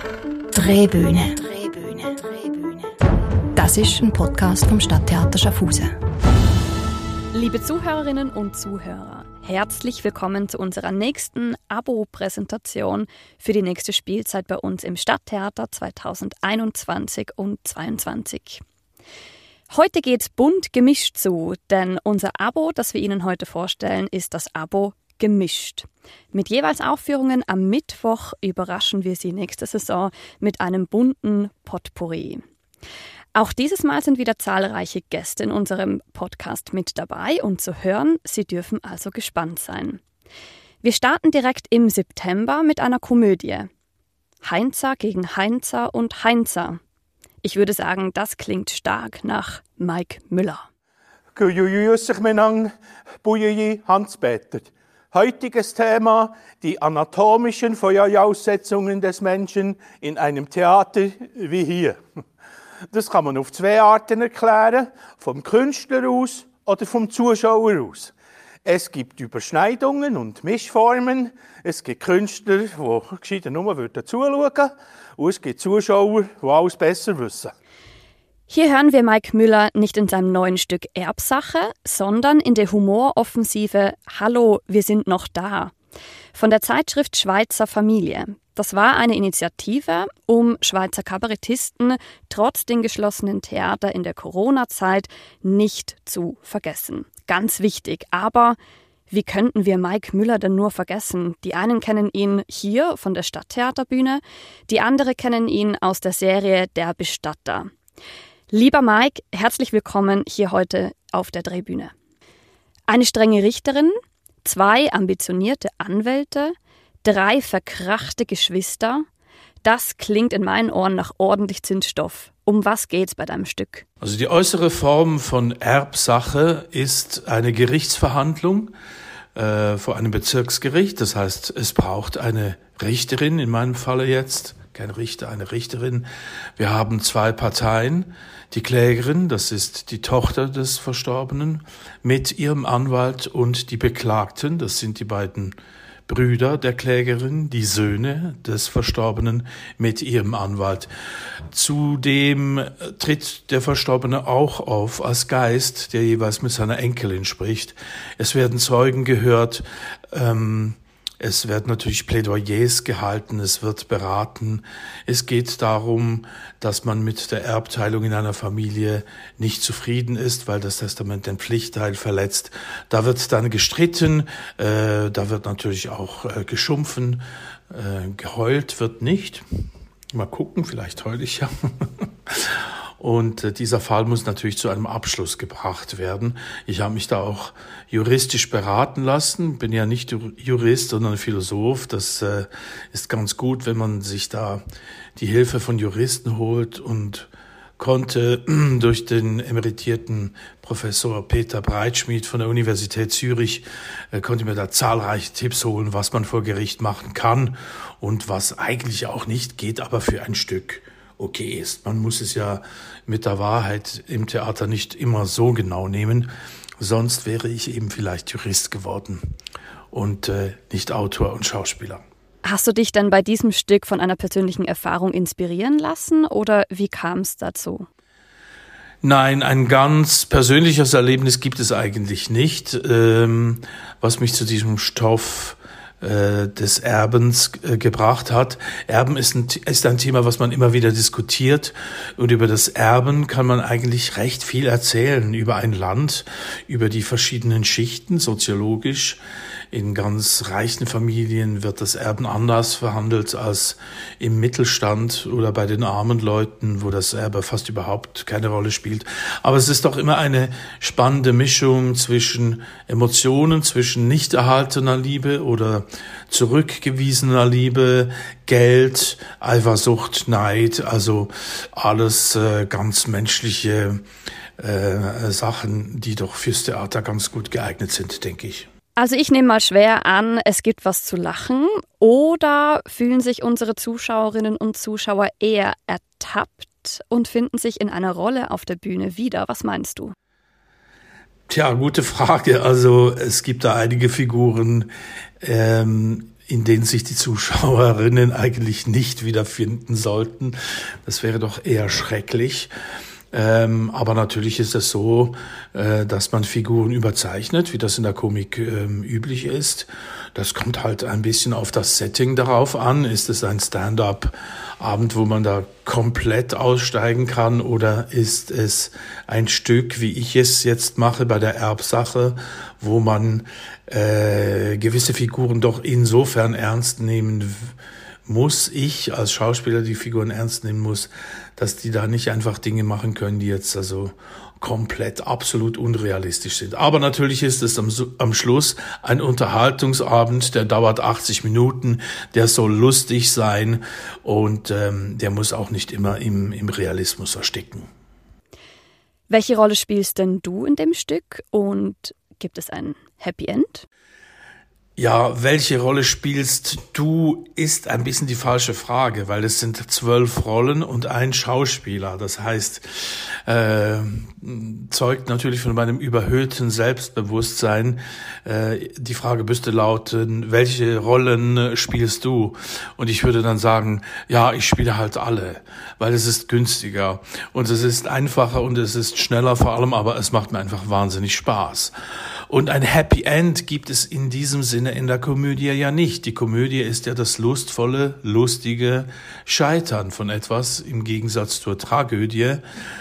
Drehbühne. Das ist ein Podcast vom Stadttheater Schaffhausen. Liebe Zuhörerinnen und Zuhörer, herzlich willkommen zu unserer nächsten Abo-Präsentation für die nächste Spielzeit bei uns im Stadttheater 2021 und 2022. Heute geht's bunt gemischt zu, denn unser Abo, das wir Ihnen heute vorstellen, ist das Abo gemischt. Mit jeweils Aufführungen am Mittwoch überraschen wir Sie nächste Saison mit einem bunten Potpourri. Auch dieses Mal sind wieder zahlreiche Gäste in unserem Podcast mit dabei und zu hören, Sie dürfen also gespannt sein. Wir starten direkt im September mit einer Komödie. Heinzer gegen Heinzer und Heinzer. Ich würde sagen, das klingt stark nach Mike Müller. Hans-Peter. Heutiges Thema: die anatomischen Voraussetzungen des Menschen in einem Theater wie hier. Das kann man auf zwei Arten erklären, vom Künstler aus oder vom Zuschauer aus. Es gibt Überschneidungen und Mischformen. Es gibt Künstler, die gescheiter nur zuschauen, und es gibt Zuschauer, die alles besser wissen. Hier hören wir Mike Müller nicht in seinem neuen Stück Erbsache, sondern in der Humoroffensive Hallo, wir sind noch da von der Zeitschrift Schweizer Familie. Das war eine Initiative, um Schweizer Kabarettisten trotz den geschlossenen Theater in der Corona-Zeit nicht zu vergessen. Ganz wichtig, aber wie könnten wir Mike Müller denn nur vergessen? Die einen kennen ihn hier von der Stadttheaterbühne, die andere kennen ihn aus der Serie Der Bestatter. Lieber Mike, herzlich willkommen hier heute auf der Drehbühne. Eine strenge Richterin, 2 ambitionierte Anwälte, 3 verkrachte Geschwister. Das klingt in meinen Ohren nach ordentlich Zündstoff. Um was geht's bei deinem Stück? Also die äußere Form von Erbsache ist eine Gerichtsverhandlung vor einem Bezirksgericht. Das heißt, es braucht eine Richterin, in meinem Falle jetzt, kein Richter, eine Richterin. Wir haben 2 Parteien. Die Klägerin, das ist die Tochter des Verstorbenen, mit ihrem Anwalt, und die Beklagten, das sind die beiden Brüder der Klägerin, die Söhne des Verstorbenen, mit ihrem Anwalt. Zudem tritt der Verstorbene auch auf als Geist, der jeweils mit seiner Enkelin spricht. Es werden Zeugen gehört, es werden natürlich Plädoyers gehalten, es wird beraten. Es geht darum, dass man mit der Erbteilung in einer Familie nicht zufrieden ist, weil das Testament den Pflichtteil verletzt. Da wird dann gestritten, da wird natürlich auch geschumpfen, geheult wird nicht. Mal gucken, vielleicht heul ich ja. Und dieser Fall muss natürlich zu einem Abschluss gebracht werden. Ich habe mich da auch juristisch beraten lassen. Bin ja nicht Jurist, sondern Philosoph. Das ist ganz gut, wenn man sich da die Hilfe von Juristen holt, und konnte durch den emeritierten Professor Peter Breitschmidt von der Universität Zürich, konnte mir da zahlreiche Tipps holen, was man vor Gericht machen kann und was eigentlich auch nicht geht, aber für ein Stück okay ist. Man muss es ja mit der Wahrheit im Theater nicht immer so genau nehmen, sonst wäre ich eben vielleicht Jurist geworden und nicht Autor und Schauspieler. Hast du dich dann bei diesem Stück von einer persönlichen Erfahrung inspirieren lassen oder wie kam es dazu? Nein, ein ganz persönliches Erlebnis gibt es eigentlich nicht, was mich zu diesem Stoff des Erbens gebracht hat. Erben ist ein Thema, was man immer wieder diskutiert, und über das Erben kann man eigentlich recht viel erzählen, über ein Land, über die verschiedenen Schichten, soziologisch. In ganz reichen Familien wird das Erben anders verhandelt als im Mittelstand oder bei den armen Leuten, wo das Erbe fast überhaupt keine Rolle spielt. Aber es ist doch immer eine spannende Mischung zwischen Emotionen, zwischen nicht erhaltener Liebe oder zurückgewiesener Liebe, Geld, Eifersucht, Neid, also alles ganz menschliche Sachen, die doch fürs Theater ganz gut geeignet sind, denke ich. Also ich nehme mal schwer an, es gibt was zu lachen, oder fühlen sich unsere Zuschauerinnen und Zuschauer eher ertappt und finden sich in einer Rolle auf der Bühne wieder? Was meinst du? Tja, gute Frage. Also es gibt da einige Figuren, in denen sich die Zuschauerinnen eigentlich nicht wiederfinden sollten. Das wäre doch eher schrecklich. Aber natürlich ist es so, dass man Figuren überzeichnet, wie das in der Komik üblich ist. Das kommt halt ein bisschen auf das Setting darauf an. Ist es ein Stand-up-Abend, wo man da komplett aussteigen kann, oder ist es ein Stück, wie ich es jetzt mache bei der Erbsache, wo man gewisse Figuren doch insofern ernst nehmen muss, ich als Schauspieler die Figuren ernst nehmen muss, dass die da nicht einfach Dinge machen können, die jetzt also komplett absolut unrealistisch sind. Aber natürlich ist es am Schluss ein Unterhaltungsabend, der dauert 80 Minuten, der soll lustig sein und der muss auch nicht immer im Realismus ersticken. Welche Rolle spielst denn du in dem Stück und gibt es ein Happy End? Ja, welche Rolle spielst du, ist ein bisschen die falsche Frage, weil es sind 12 Rollen und ein Schauspieler. Das heißt, zeugt natürlich von meinem überhöhten Selbstbewusstsein. Die Frage müsste lauten, welche Rollen spielst du? Und ich würde dann sagen, ja, ich spiele halt alle, weil es ist günstiger und es ist einfacher und es ist schneller vor allem, aber es macht mir einfach wahnsinnig Spaß. Und ein Happy End gibt es in diesem Sinne in der Komödie ja nicht. Die Komödie ist ja das lustvolle, lustige Scheitern von etwas im Gegensatz zur Tragödie.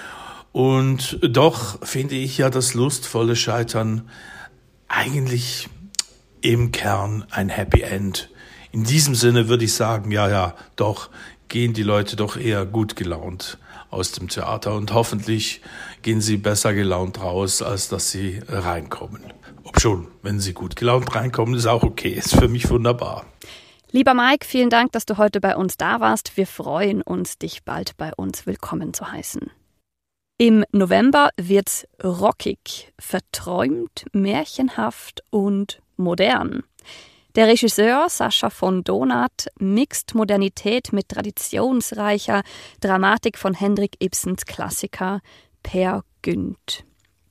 Und doch finde ich ja das lustvolle Scheitern eigentlich im Kern ein Happy End. In diesem Sinne würde ich sagen, ja, doch gehen die Leute doch eher gut gelaunt aus dem Theater und hoffentlich gehen sie besser gelaunt raus, als dass sie reinkommen. Obschon, wenn sie gut gelaunt reinkommen, ist auch okay, ist für mich wunderbar. Lieber Mike, vielen Dank, dass du heute bei uns da warst. Wir freuen uns, dich bald bei uns willkommen zu heißen. Im November wird's rockig, verträumt, märchenhaft und modern. Der Regisseur Sascha von Donath mixt Modernität mit traditionsreicher Dramatik von Henrik Ibsens Klassiker Peer Gynt.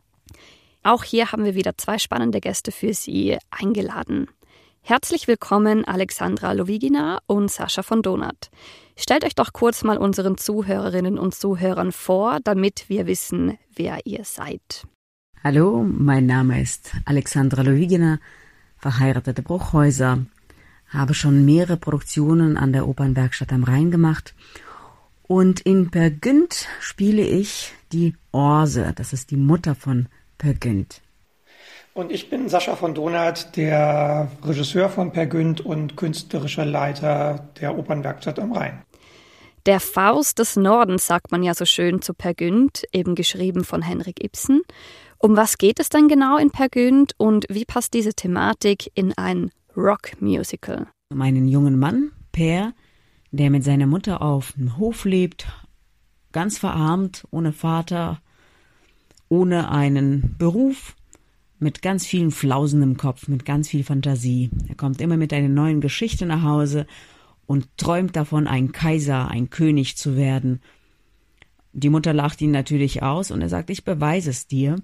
Auch hier haben wir wieder 2 spannende Gäste für Sie eingeladen. Herzlich willkommen Alexandra Lowigina und Sascha von Donath. Stellt euch doch kurz mal unseren Zuhörerinnen und Zuhörern vor, damit wir wissen, wer ihr seid. Hallo, mein Name ist Alexandra Lowigina, verheiratete Bruchhäuser, habe schon mehrere Produktionen an der Opernwerkstatt am Rhein gemacht und in Peer Gynt spiele ich die Orse, das ist die Mutter von Peer Gynt. Und ich bin Sascha von Donath, der Regisseur von Peer Gynt und künstlerischer Leiter der Opernwerkstatt am Rhein. Der Faust des Nordens sagt man ja so schön zu Peer Gynt, eben geschrieben von Henrik Ibsen. Um was geht es denn genau in Peer Gynt und wie passt diese Thematik in ein Rock-Musical? Um einen jungen Mann, Peer, der mit seiner Mutter auf dem Hof lebt, ganz verarmt, ohne Vater, ohne einen Beruf, mit ganz vielen Flausen im Kopf, mit ganz viel Fantasie. Er kommt immer mit einer neuen Geschichte nach Hause und träumt davon, ein Kaiser, ein König zu werden. Die Mutter lacht ihn natürlich aus und er sagt, ich beweise es dir.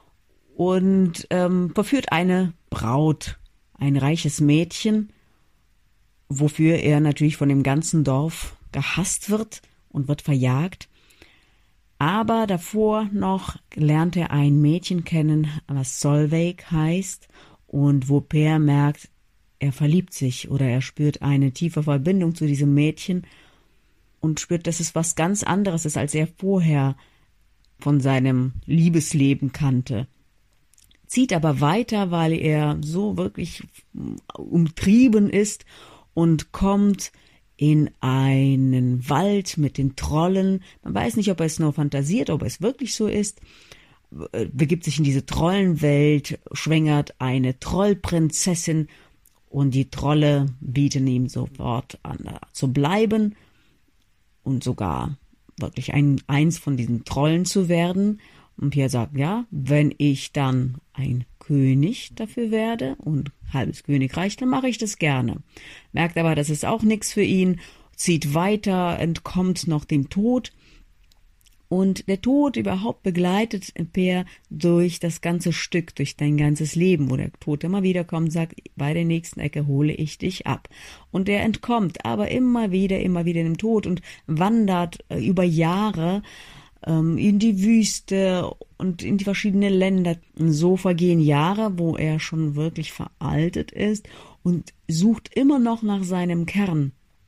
Und verführt eine Braut, ein reiches Mädchen, wofür er natürlich von dem ganzen Dorf gehasst wird und wird verjagt. Aber davor noch lernt er ein Mädchen kennen, was Solveig heißt und wo Peer merkt, er verliebt sich oder er spürt eine tiefe Verbindung zu diesem Mädchen und spürt, dass es was ganz anderes ist, als er vorher von seinem Liebesleben kannte. Zieht aber weiter, weil er so wirklich umtrieben ist und kommt in einen Wald mit den Trollen. Man weiß nicht, ob er es nur fantasiert, ob es wirklich so ist. Begibt sich in diese Trollenwelt, schwängert eine Trollprinzessin und die Trolle bieten ihm sofort an, zu bleiben und sogar wirklich eins von diesen Trollen zu werden. Und Peer sagt, ja, wenn ich dann ein König dafür werde und halbes Königreich, dann mache ich das gerne. Merkt aber, das ist auch nichts für ihn, zieht weiter, entkommt noch dem Tod Und der Tod überhaupt begleitet Per durch das ganze Stück, durch dein ganzes Leben, wo der Tod immer wieder kommt und sagt, bei der nächsten Ecke hole ich dich ab. Und er entkommt aber immer wieder dem Tod und wandert über Jahre in die Wüste und in die verschiedenen Länder. So vergehen Jahre, wo er schon wirklich veraltet ist und sucht immer noch nach seinem Kern.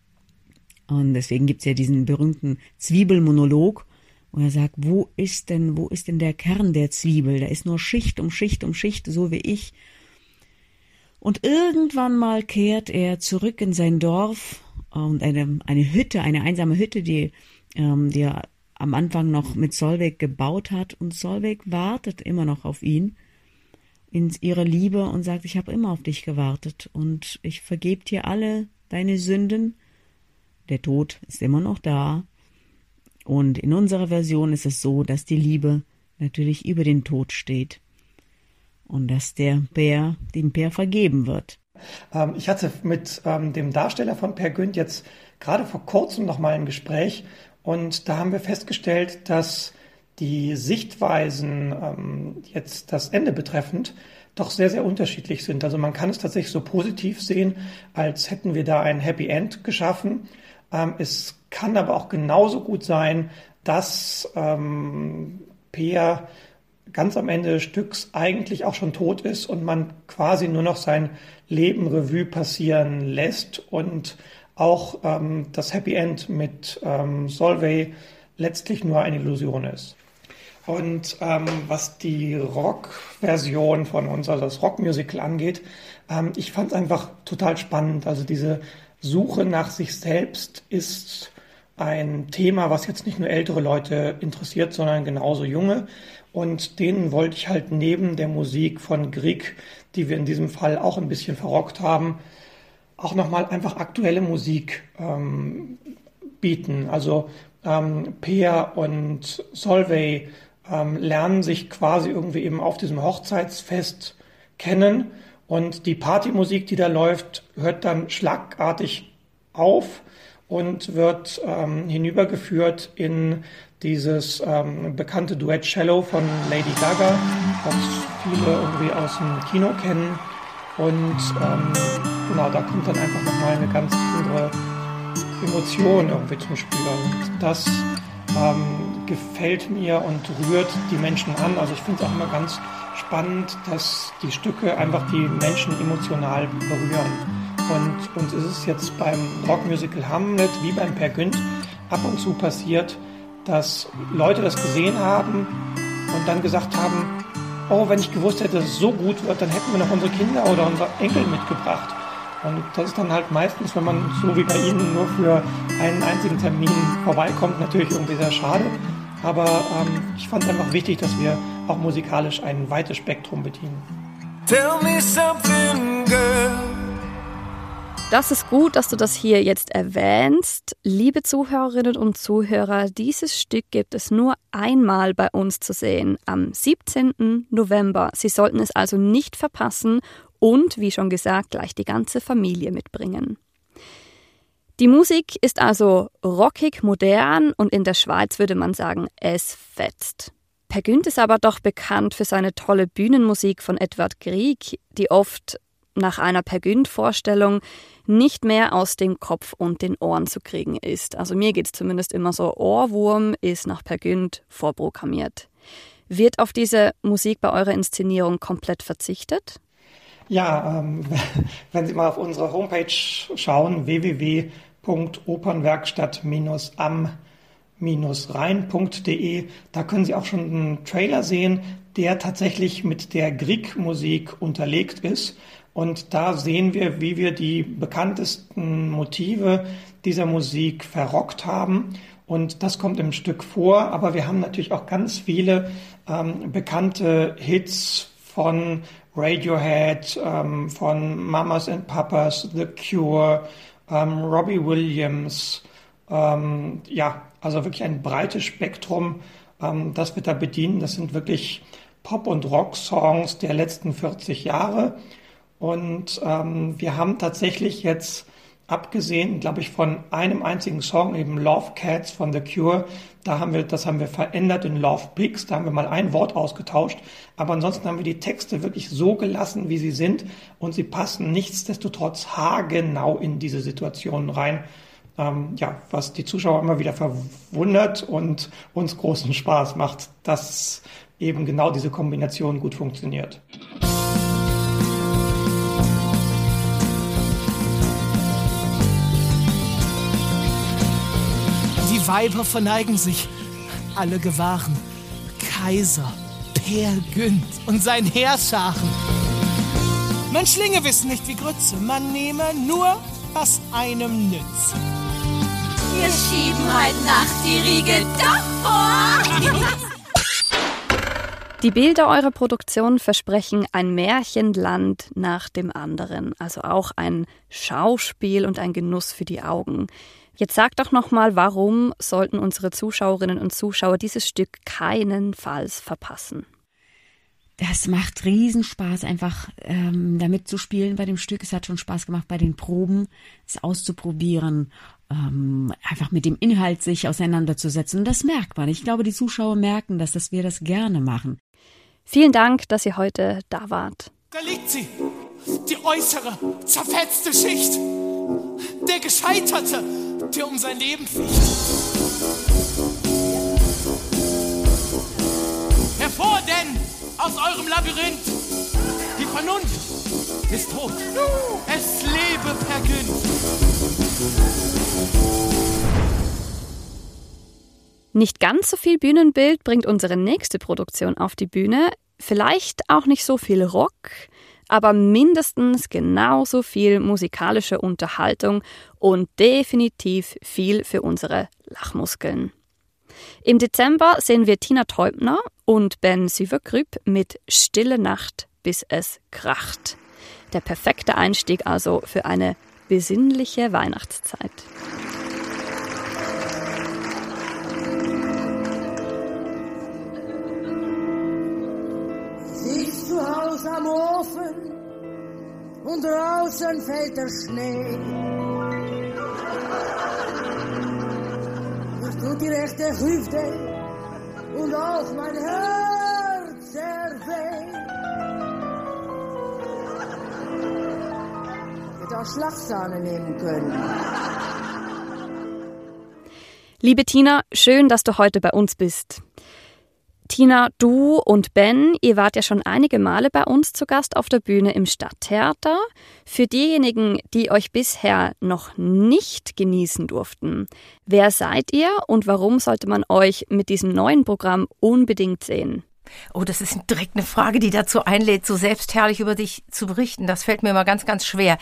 Und deswegen gibt's ja diesen berühmten Zwiebelmonolog, wo er sagt, wo ist denn der Kern der Zwiebel? Da ist nur Schicht um Schicht um Schicht, so wie ich. Und irgendwann mal kehrt er zurück in sein Dorf und eine einsame Hütte, die er am Anfang noch mit Solveig gebaut hat. Und Solveig wartet immer noch auf ihn, in ihre Liebe, und sagt, ich habe immer auf dich gewartet und ich vergebe dir alle deine Sünden. Der Tod ist immer noch da. Und in unserer Version ist es so, dass die Liebe natürlich über den Tod steht und dass dem Per vergeben wird. Ich hatte mit dem Darsteller von Per Gynt jetzt gerade vor kurzem noch mal ein Gespräch, und da haben wir festgestellt, dass die Sichtweisen jetzt das Ende betreffend doch sehr, sehr unterschiedlich sind. Also man kann es tatsächlich so positiv sehen, als hätten wir da ein Happy End geschaffen. Es kann aber auch genauso gut sein, dass Per ganz am Ende des Stücks eigentlich auch schon tot ist und man quasi nur noch sein Leben Revue passieren lässt und auch das Happy End mit Solveig letztlich nur eine Illusion ist. Und was die Rock-Version von uns, also das Rockmusical angeht, ich fand es einfach total spannend. Also diese Suche nach sich selbst ist ein Thema, was jetzt nicht nur ältere Leute interessiert, sondern genauso junge. Und denen wollte ich halt neben der Musik von Grieg, die wir in diesem Fall auch ein bisschen verrockt haben, auch nochmal einfach aktuelle Musik bieten. Also Per und Solveig lernen sich quasi irgendwie eben auf diesem Hochzeitsfest kennen. Und die Partymusik, die da läuft, hört dann schlagartig auf und wird hinübergeführt in dieses bekannte Duett Shallow von Lady Gaga, was viele irgendwie aus dem Kino kennen. Und genau, da kommt dann einfach nochmal eine ganz andere Emotion irgendwie zum Spüren. Und das gefällt mir und rührt die Menschen an. Also ich finde es auch immer ganz spannend, dass die Stücke einfach die Menschen emotional berühren. Und uns ist es jetzt beim Rockmusical Hamlet wie beim Per Gynt ab und zu passiert, dass Leute das gesehen haben und dann gesagt haben, oh, wenn ich gewusst hätte, dass es so gut wird, dann hätten wir noch unsere Kinder oder unsere Enkel mitgebracht. Und das ist dann halt meistens, wenn man so wie bei Ihnen nur für einen einzigen Termin vorbeikommt, natürlich irgendwie sehr schade. Aber ich fand es einfach wichtig, dass wir auch musikalisch ein weites Spektrum bedienen. Tell me something, girl. Das ist gut, dass du das hier jetzt erwähnst. Liebe Zuhörerinnen und Zuhörer, dieses Stück gibt es nur einmal bei uns zu sehen, am 17. November. Sie sollten es also nicht verpassen und, wie schon gesagt, gleich die ganze Familie mitbringen. Die Musik ist also rockig, modern und in der Schweiz würde man sagen, es fetzt. Per Gynt ist aber doch bekannt für seine tolle Bühnenmusik von Edvard Grieg, die oft nach einer Per Gynt-Vorstellung nicht mehr aus dem Kopf und den Ohren zu kriegen ist. Also mir geht es zumindest immer so, Ohrwurm ist nach Per Gynt vorprogrammiert. Wird auf diese Musik bei eurer Inszenierung komplett verzichtet? Ja, wenn Sie mal auf unsere Homepage schauen, www.opernwerkstatt-am-rhein.de, da können Sie auch schon einen Trailer sehen, der tatsächlich mit der Grieg-Musik unterlegt ist. Und da sehen wir, wie wir die bekanntesten Motive dieser Musik verrockt haben. Und das kommt im Stück vor. Aber wir haben natürlich auch ganz viele bekannte Hits von Radiohead, von Mamas and Papas, The Cure, Robbie Williams. Ja, also wirklich ein breites Spektrum, das wir da bedienen. Das sind wirklich Pop- und Rock-Songs der letzten 40 Jahre. Und wir haben tatsächlich jetzt abgesehen, glaube ich, von einem einzigen Song, eben Love Cats von The Cure, das haben wir verändert in Love Pigs, da haben wir mal ein Wort ausgetauscht, aber ansonsten haben wir die Texte wirklich so gelassen, wie sie sind, und sie passen nichtsdestotrotz haargenau in diese Situationen rein, was die Zuschauer immer wieder verwundert und uns großen Spaß macht, dass eben genau diese Kombination gut funktioniert. Die Weiber verneigen sich, alle gewahren, Kaiser, Peer Gynt und sein Heerscharen. Menschlinge wissen nicht wie Grütze, man nehme nur, was einem nützt. Wir schieben heute Nacht die Riegel doch vor. Die Bilder eurer Produktion versprechen ein Märchenland nach dem anderen, also auch ein Schauspiel und ein Genuss für die Augen. Jetzt sagt doch nochmal, warum sollten unsere Zuschauerinnen und Zuschauer dieses Stück keinenfalls verpassen? Das macht Riesenspaß, einfach damit zu spielen bei dem Stück. Es hat schon Spaß gemacht bei den Proben, es auszuprobieren, einfach mit dem Inhalt sich auseinanderzusetzen. Und das merkt man. Ich glaube, die Zuschauer merken das, dass wir das gerne machen. Vielen Dank, dass ihr heute da wart. Da liegt sie, die äußere, zerfetzte Schicht. Der Gescheiterte, der um sein Leben ficht. Hervor denn aus eurem Labyrinth! Die Vernunft ist tot. Es lebe Per Gynt. Nicht ganz so viel Bühnenbild bringt unsere nächste Produktion auf die Bühne. Vielleicht auch nicht so viel Rock, aber mindestens genauso viel musikalische Unterhaltung und definitiv viel für unsere Lachmuskeln. Im Dezember sehen wir Tina Teubner und Ben Süverkrüp mit Stille Nacht, bis es kracht. Der perfekte Einstieg also für eine besinnliche Weihnachtszeit. Sitzt zu Hause am Ofen und draußen fällt der Schnee. Das tut die rechte Hüfte und auch mein Herz weh. Ich hätte auch Schlagsahne nehmen können. Liebe Tina, schön, dass du heute bei uns bist. Tina, du und Ben, ihr wart ja schon einige Male bei uns zu Gast auf der Bühne im Stadttheater. Für diejenigen, die euch bisher noch nicht genießen durften, wer seid ihr und warum sollte man euch mit diesem neuen Programm unbedingt sehen? Oh, das ist direkt eine Frage, die dazu einlädt, so selbstherrlich über dich zu berichten. Das fällt mir immer ganz, ganz schwer.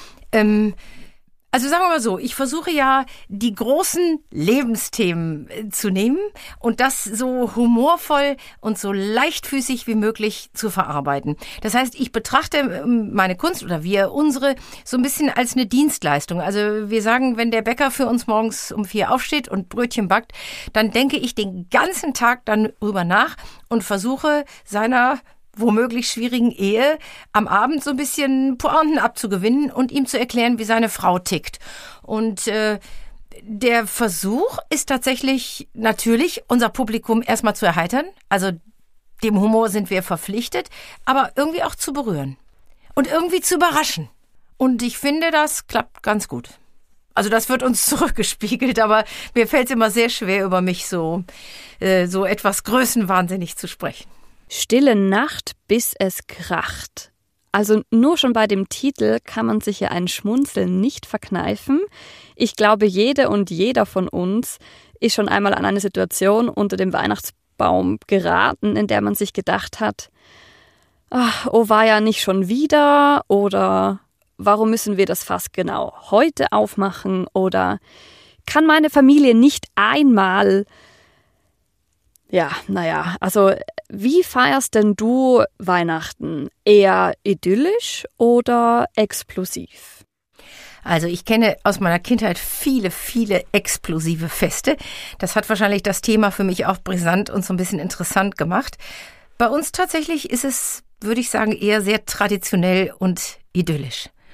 Also sagen wir mal so, ich versuche ja, die großen Lebensthemen zu nehmen und das so humorvoll und so leichtfüßig wie möglich zu verarbeiten. Das heißt, ich betrachte meine Kunst oder wir unsere so ein bisschen als eine Dienstleistung. Also wir sagen, wenn der Bäcker für uns morgens um 4 aufsteht und Brötchen backt, dann denke ich den ganzen Tag dann drüber nach und versuche seiner womöglich schwierigen Ehe am Abend so ein bisschen Pointen abzugewinnen und ihm zu erklären, wie seine Frau tickt. Und der Versuch ist tatsächlich natürlich, unser Publikum erstmal zu erheitern. Also dem Humor sind wir verpflichtet, aber irgendwie auch zu berühren und irgendwie zu überraschen. Und ich finde, das klappt ganz gut. Also das wird uns zurückgespiegelt, aber mir fällt es immer sehr schwer, über mich so etwas größenwahnsinnig zu sprechen. Stille Nacht, bis es kracht. Also nur schon bei dem Titel kann man sich ja ein Schmunzeln nicht verkneifen. Ich glaube, jede und jeder von uns ist schon einmal an eine Situation unter dem Weihnachtsbaum geraten, in der man sich gedacht hat, oh, war ja nicht schon wieder, oder warum müssen wir das Fass genau heute aufmachen, oder kann meine Familie nicht einmal... Ja, naja, also wie feierst denn du Weihnachten? Eher idyllisch oder explosiv? Also ich kenne aus meiner Kindheit viele, viele explosive Feste. Das hat wahrscheinlich das Thema für mich auch brisant und so ein bisschen interessant gemacht. Bei uns tatsächlich ist es, würde ich sagen, eher sehr traditionell und idyllisch.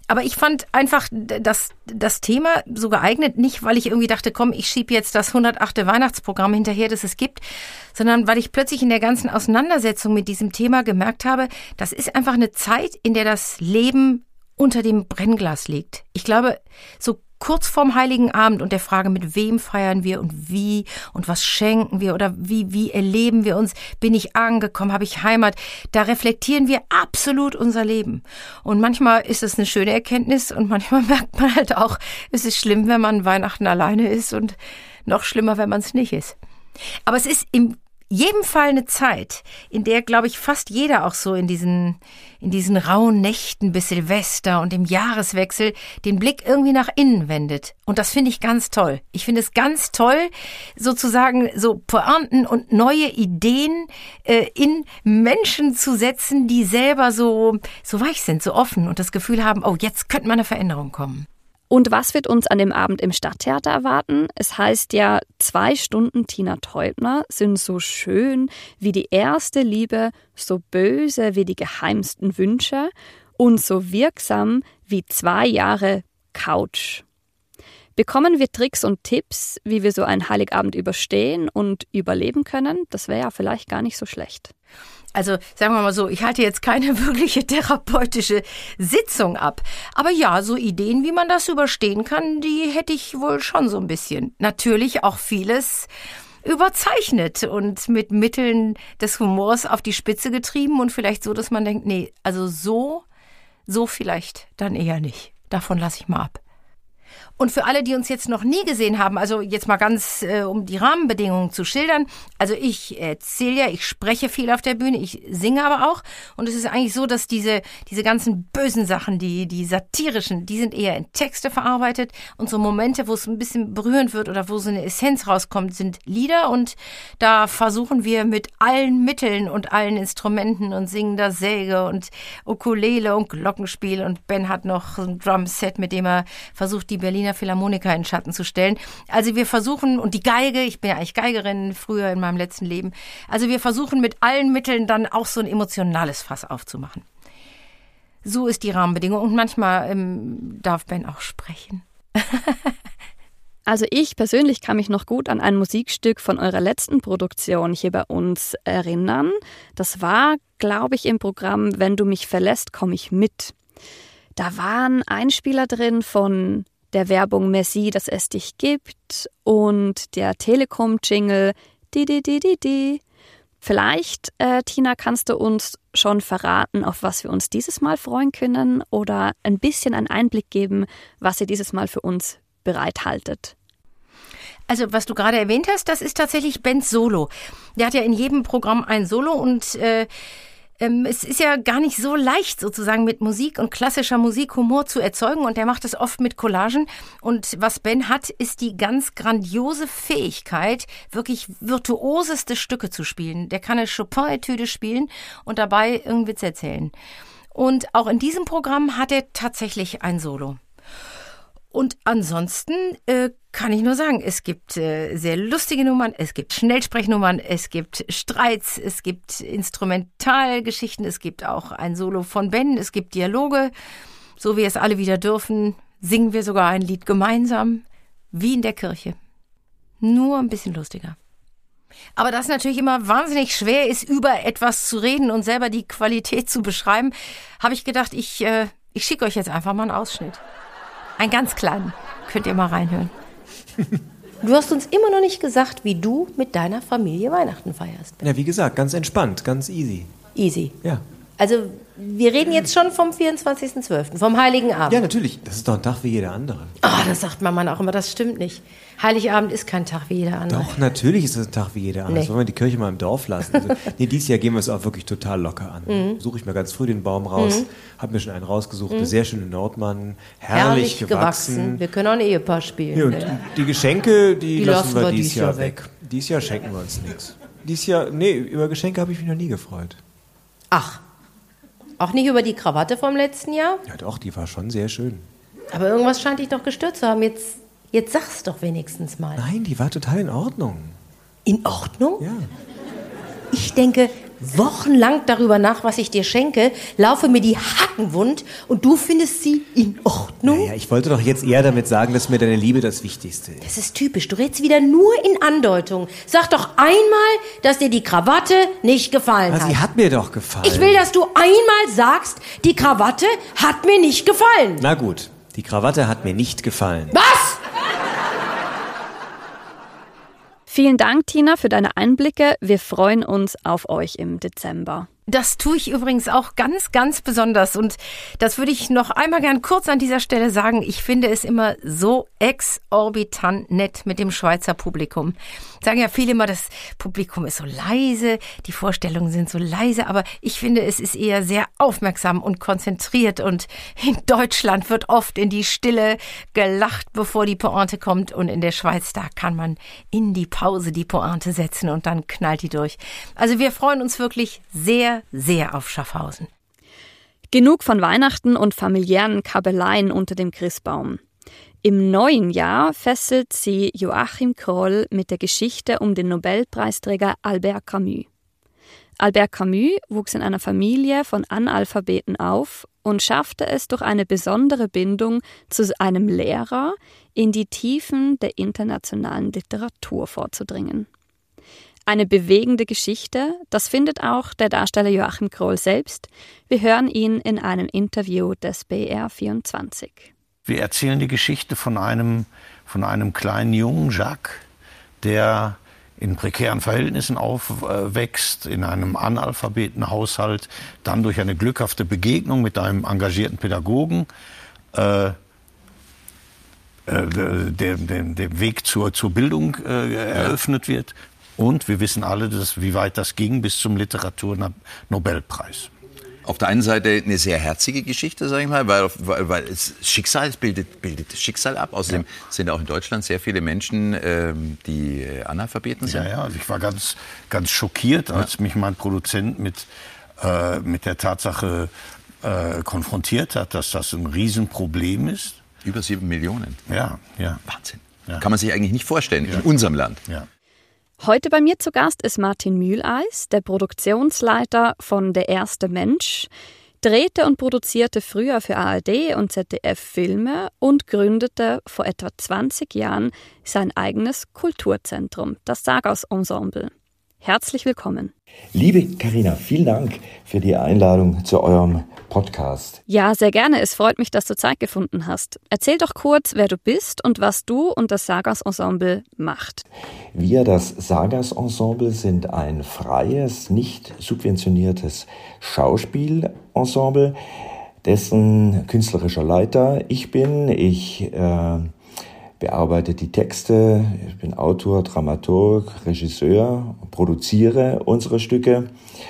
Aber ich fand einfach das Thema so geeignet, nicht weil ich irgendwie dachte, komm, ich schiebe jetzt das 108. Weihnachtsprogramm hinterher, das es gibt, sondern weil ich plötzlich in der ganzen Auseinandersetzung mit diesem Thema gemerkt habe, das ist einfach eine Zeit, in der das Leben unter dem Brennglas liegt. Ich glaube, so kurz vorm Heiligen Abend und der Frage, mit wem feiern wir und wie und was schenken wir oder wie erleben wir uns, bin ich angekommen, habe ich Heimat, da reflektieren wir absolut unser Leben. Und manchmal ist es eine schöne Erkenntnis und manchmal merkt man halt auch, es ist schlimm, wenn man Weihnachten alleine ist und noch schlimmer, wenn man es nicht ist. Aber es ist in jedem Fall eine Zeit, in der, glaube ich, fast jeder auch so in diesen rauen Nächten bis Silvester und im Jahreswechsel den Blick irgendwie nach innen wendet. Und das finde ich ganz toll. Ich finde es ganz toll, sozusagen so Pointen und neue Ideen in Menschen zu setzen, die selber so weich sind, so offen und das Gefühl haben, oh, jetzt könnte mal eine Veränderung kommen. Und was wird uns an dem Abend im Stadttheater erwarten? Es heißt ja, 2 Stunden Tina Teubner sind so schön wie die erste Liebe, so böse wie die geheimsten Wünsche und so wirksam wie 2 Jahre Couch. Bekommen wir Tricks und Tipps, wie wir so einen Heiligabend überstehen und überleben können? Das wäre ja vielleicht gar nicht so schlecht. Also sagen wir mal so, ich halte jetzt keine wirkliche therapeutische Sitzung ab. Aber ja, so Ideen, wie man das überstehen kann, die hätte ich wohl schon so ein bisschen. Natürlich auch vieles überzeichnet und mit Mitteln des Humors auf die Spitze getrieben und vielleicht so, dass man denkt, nee, also so vielleicht dann eher nicht. Davon lasse ich mal ab. Und für alle, die uns jetzt noch nie gesehen haben, also jetzt mal ganz, um die Rahmenbedingungen zu schildern. Also ich erzähle ja, ich spreche viel auf der Bühne, ich singe aber auch. Und es ist eigentlich so, dass diese ganzen bösen Sachen, die satirischen, die sind eher in Texte verarbeitet. Und so Momente, wo es ein bisschen berührend wird oder wo so eine Essenz rauskommt, sind Lieder. Und da versuchen wir mit allen Mitteln und allen Instrumenten und singender Säge und Ukulele und Glockenspiel. Und Ben hat noch ein Drumset, mit dem er versucht, die Berliner Philharmoniker in Schatten zu stellen. Also wir versuchen, und die Geige, ich bin ja eigentlich Geigerin früher in meinem letzten Leben, also wir versuchen mit allen Mitteln dann auch so ein emotionales Fass aufzumachen. So ist die Rahmenbedingung und manchmal darf Ben auch sprechen. Also ich persönlich kann mich noch gut an ein Musikstück von eurer letzten Produktion hier bei uns erinnern. Das war, glaube ich, im Programm Wenn du mich verlässt, komme ich mit. Da waren Einspieler drin von der Werbung Merci, dass es dich gibt und der Telekom-Jingle di. Vielleicht, Tina, kannst du uns schon verraten, auf was wir uns dieses Mal freuen können oder ein bisschen einen Einblick geben, was ihr dieses Mal für uns bereithaltet? Also was du gerade erwähnt hast, das ist tatsächlich Bens Solo. Der hat ja in jedem Programm ein Solo und es ist ja gar nicht so leicht, sozusagen mit Musik und klassischer Musik Humor zu erzeugen und der macht es oft mit Collagen. Und was Ben hat, ist die ganz grandiose Fähigkeit, wirklich virtuoseste Stücke zu spielen. Der kann eine Chopin-Etüde spielen und dabei irgendeinen Witz erzählen. Und auch in diesem Programm hat er tatsächlich ein Solo. Und ansonsten kann ich nur sagen, es gibt sehr lustige Nummern, es gibt Schnellsprechnummern, es gibt Streits, es gibt Instrumentalgeschichten, es gibt auch ein Solo von Ben, es gibt Dialoge. So wie es alle wieder dürfen, singen wir sogar ein Lied gemeinsam, wie in der Kirche. Nur ein bisschen lustiger. Aber das natürlich immer wahnsinnig schwer ist, über etwas zu reden und selber die Qualität zu beschreiben, habe ich gedacht, ich schicke euch jetzt einfach mal einen Ausschnitt. Einen ganz kleinen. Könnt ihr mal reinhören. Du hast uns immer noch nicht gesagt, wie du mit deiner Familie Weihnachten feierst. Ja, wie gesagt, ganz entspannt, ganz easy. Easy? Ja. Also, wir reden jetzt schon vom 24.12., vom Heiligen Abend. Ja, natürlich. Das ist doch ein Tag wie jeder andere. Das sagt Mama auch immer, das stimmt nicht. Heiligabend ist kein Tag wie jeder andere. Doch, natürlich ist es ein Tag wie jeder andere. Nee. Wollen wir die Kirche mal im Dorf lassen? Also, dieses Jahr gehen wir es auch wirklich total locker an. Suche ich mir ganz früh den Baum raus, habe mir schon einen rausgesucht, eine sehr schöne Nordmann, herrlich gewachsen. Wir können auch ein Ehepaar spielen. Ja, und die Geschenke, die lassen wir dieses Jahr weg. Dieses Jahr schenken wir uns nichts. Dieses Jahr, über Geschenke habe ich mich noch nie gefreut. Ach, auch nicht über die Krawatte vom letzten Jahr? Ja doch, die war schon sehr schön. Aber irgendwas scheint dich doch gestört zu haben. Jetzt sag's doch wenigstens mal. Nein, die war total in Ordnung. In Ordnung? Ja. ich denke wochenlang darüber nach, was ich dir schenke, laufe mir die Hacken wund und du findest sie in Ordnung? Naja, ich wollte doch jetzt eher damit sagen, dass mir deine Liebe das Wichtigste ist. Das ist typisch, du redest wieder nur in Andeutung. Sag doch einmal, dass dir die Krawatte nicht gefallen hat. Sie hat mir doch gefallen. Ich will, dass du einmal sagst, die Krawatte hat mir nicht gefallen. Na gut, die Krawatte hat mir nicht gefallen. Was? Vielen Dank, Tina, für deine Einblicke. Wir freuen uns auf euch im Dezember. Das tue ich übrigens auch ganz, ganz besonders. Und das würde ich noch einmal gern kurz an dieser Stelle sagen. Ich finde es immer so exorbitant nett mit dem Schweizer Publikum. Sagen ja viele immer, das Publikum ist so leise, die Vorstellungen sind so leise. Aber ich finde, es ist eher sehr aufmerksam und konzentriert. Und in Deutschland wird oft in die Stille gelacht, bevor die Pointe kommt. Und in der Schweiz, da kann man in die Pause die Pointe setzen und dann knallt die durch. Also wir freuen uns wirklich sehr, sehr auf Schaffhausen. Genug von Weihnachten und familiären Kabeleien unter dem Christbaum. Im neuen Jahr fesselt sie Joachim Kroll mit der Geschichte um den Nobelpreisträger Albert Camus. Albert Camus wuchs in einer Familie von Analphabeten auf und schaffte es durch eine besondere Bindung zu einem Lehrer, in die Tiefen der internationalen Literatur vorzudringen. Eine bewegende Geschichte, das findet auch der Darsteller Joachim Kroll selbst. Wir hören ihn in einem Interview des BR24. Wir erzählen die Geschichte von einem kleinen Jungen, Jacques, der in prekären Verhältnissen aufwächst, in einem Analphabetenhaushalt, dann durch eine glückhafte Begegnung mit einem engagierten Pädagogen der Weg zur Bildung eröffnet wird. Und wir wissen alle, wie weit das ging bis zum Literaturnobelpreis. Auf der einen Seite eine sehr herzige Geschichte, sage ich mal, weil es bildet Schicksal ab. Außerdem sind auch in Deutschland sehr viele Menschen, die Analphabeten sind. Ja, also ich war ganz, ganz schockiert, als mich mein Produzent mit der Tatsache konfrontiert hat, dass das ein Riesenproblem ist. Über 7 Millionen. Ja. Wahnsinn. Ja. Kann man sich eigentlich nicht vorstellen in unserem Land. Ja. Heute bei mir zu Gast ist Martin Mühleis, der Produktionsleiter von Der erste Mensch, drehte und produzierte früher für ARD und ZDF Filme und gründete vor etwa 20 Jahren sein eigenes Kulturzentrum, das Sargas Ensemble. Herzlich willkommen. Liebe Carina, vielen Dank für die Einladung zu eurem Podcast. Ja, sehr gerne. Es freut mich, dass du Zeit gefunden hast. Erzähl doch kurz, wer du bist und was du und das Sargas Ensemble macht. Wir, das Sargas Ensemble, sind ein freies, nicht subventioniertes Schauspielensemble, dessen künstlerischer Leiter ich bin. Ich bearbeite die Texte, ich bin Autor, Dramaturg, Regisseur, produziere unsere Stücke.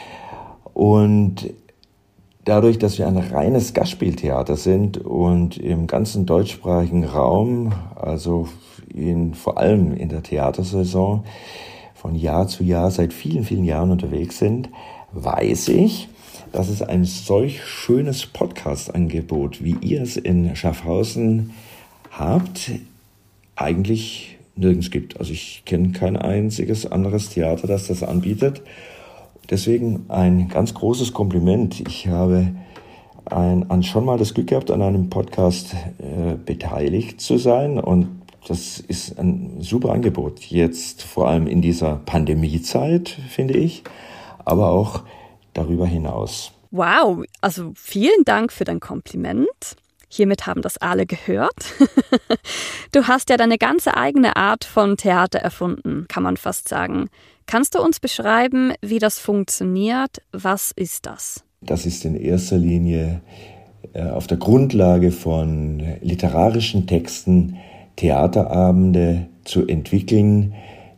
Und dadurch, dass wir ein reines Gastspieltheater sind und im ganzen deutschsprachigen Raum, also vor allem in der Theatersaison, von Jahr zu Jahr seit vielen, vielen Jahren unterwegs sind, weiß ich, dass es ein solch schönes Podcast-Angebot, wie ihr es in Schaffhausen habt, eigentlich nirgends gibt. Also ich kenne kein einziges anderes Theater, das das anbietet. Deswegen ein ganz großes Kompliment. Ich habe schon mal das Glück gehabt, an einem Podcast beteiligt zu sein. Und das ist ein super Angebot. Jetzt vor allem in dieser Pandemiezeit, finde ich, aber auch darüber hinaus. Wow, also vielen Dank für dein Kompliment. Hiermit haben das alle gehört. Du hast ja deine ganze eigene Art von Theater erfunden, kann man fast sagen. Kannst du uns beschreiben, wie das funktioniert? Was ist das? Das ist in erster Linie auf der Grundlage von literarischen Texten Theaterabende zu entwickeln,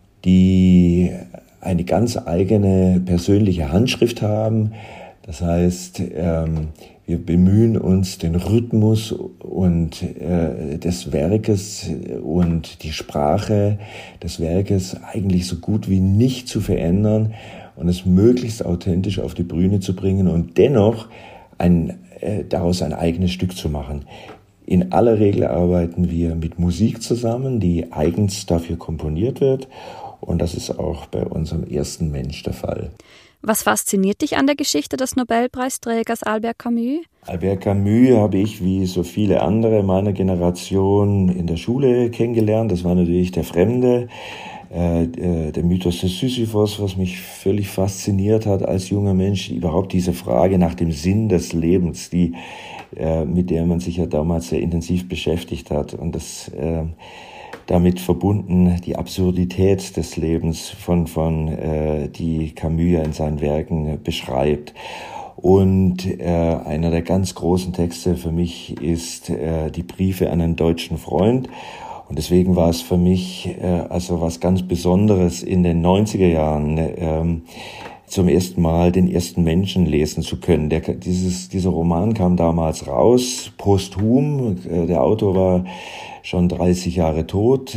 die eine ganz eigene persönliche Handschrift haben. Das heißt, wir bemühen uns, den Rhythmus und des Werkes und die Sprache des Werkes eigentlich so gut wie nicht zu verändern und es möglichst authentisch auf die Bühne zu bringen und dennoch daraus ein eigenes Stück zu machen. In aller Regel arbeiten wir mit Musik zusammen, die eigens dafür komponiert wird. Und das ist auch bei unserem ersten Mensch der Fall. Was fasziniert dich an der Geschichte des Nobelpreisträgers Albert Camus? Albert Camus habe ich, wie so viele andere meiner Generation, in der Schule kennengelernt. Das war natürlich der Fremde, der Mythos des Sisyphos, was mich völlig fasziniert hat als junger Mensch. Überhaupt diese Frage nach dem Sinn des Lebens, mit der man sich ja damals sehr intensiv beschäftigt hat. Und das damit verbunden die Absurdität des Lebens, die Camus ja in seinen Werken beschreibt. Und einer der ganz großen Texte für mich ist die Briefe an einen deutschen Freund. Und deswegen war es für mich also was ganz Besonderes, in den 90er Jahren zum ersten Mal den ersten Menschen lesen zu können. Dieser Roman kam damals raus, posthum. Der Autor war schon 30 Jahre tot.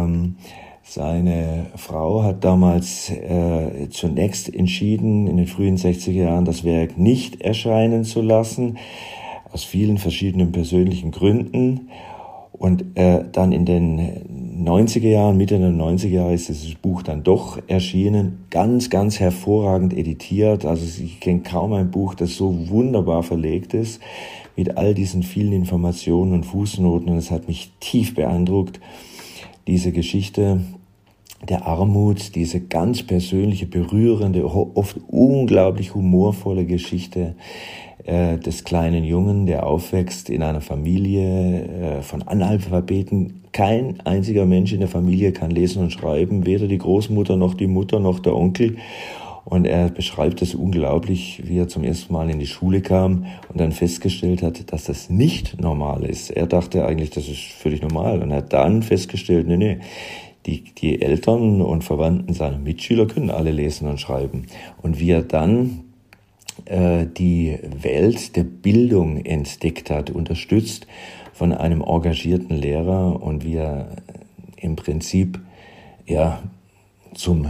Seine Frau hat damals zunächst entschieden, in den frühen 60er Jahren das Werk nicht erscheinen zu lassen, aus vielen verschiedenen persönlichen Gründen. Und dann in den 90er Jahren, Mitte der 90er Jahre, ist dieses Buch dann doch erschienen, ganz, ganz hervorragend editiert. Also ich kenne kaum ein Buch, das so wunderbar verlegt ist, mit all diesen vielen Informationen und Fußnoten. Und es hat mich tief beeindruckt, diese Geschichte der Armut, diese ganz persönliche, berührende, oft unglaublich humorvolle Geschichte des kleinen Jungen, der aufwächst in einer Familie von Analphabeten. Kein einziger Mensch in der Familie kann lesen und schreiben, weder die Großmutter noch die Mutter noch der Onkel. Und er beschreibt es unglaublich, wie er zum ersten Mal in die Schule kam und dann festgestellt hat, dass das nicht normal ist. Er dachte eigentlich, das ist völlig normal und hat dann festgestellt, nee, die Eltern und Verwandten seiner Mitschüler können alle lesen und schreiben. Und wie er dann die Welt der Bildung entdeckt hat, unterstützt von einem engagierten Lehrer und wie er im Prinzip zum